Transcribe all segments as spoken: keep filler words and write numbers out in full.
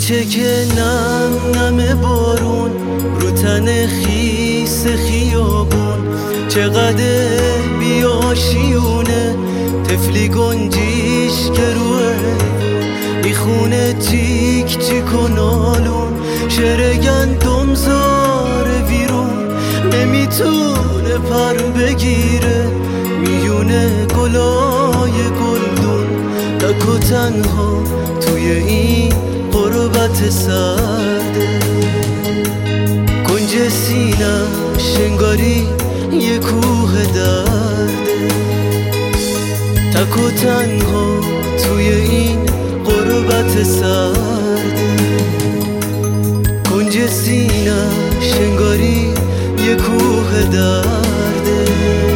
کوچه که نم نم بارون رو تن خیس خیابون، چقدر بیاشیونه طفلی گنجیش که روه میخونه چیک چیک و نالون، شعر گندم زاره ویرون نمیتونه پر بگیره میونه گلای گلدون، تک و تنها توی این غربت سرده. کنج سینم شنگاری یه کوه درده، تک و تنها توی این غربت سرده. کنج سینم شنگاری یه کوه درده.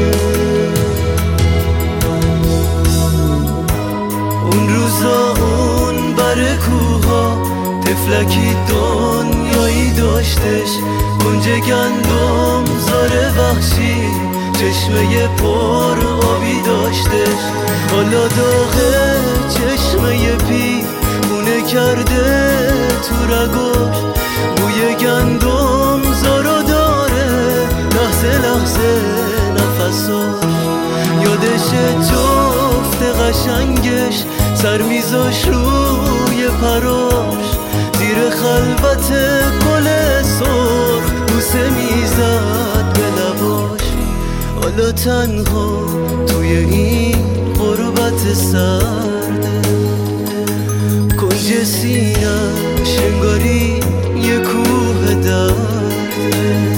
اون روزا اون بر کوها طفلکی دنیایی داشتش، کنج گندم زار وحشی چشمه پر آبی داشتش. حالا داغه چشمه پی خونه کرده تو رگاش، بوی گندم زارو داره لحظه لحظه نفساش. یادش جفت قشنگش سر میذاش روی پراش، زیر خلوت گل سرخ بوسه میزد به لباش. حالا تنها توی این غربت سرده، کنج سینم شنگاری یه کوه درده.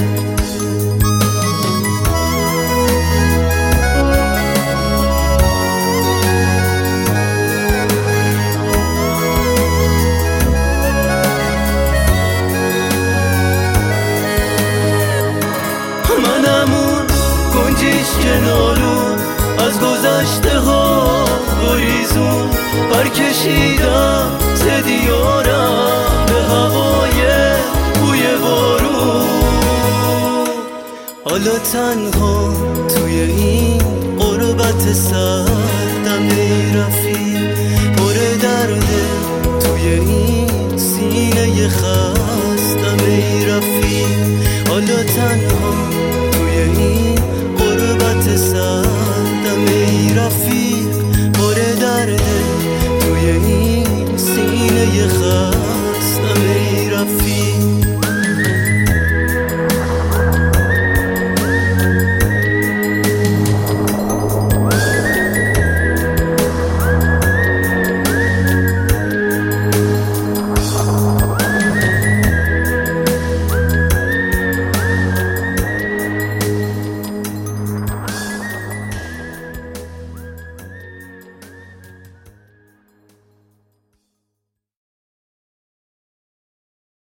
کنارون از گذشته ها گریزون برکشیدم ز دیارم به هوای بوی بارون. حالا تنها توی این غربت سردم ای رفیق، پر درده توی این سینه خستم ای رفیق. حالا تنها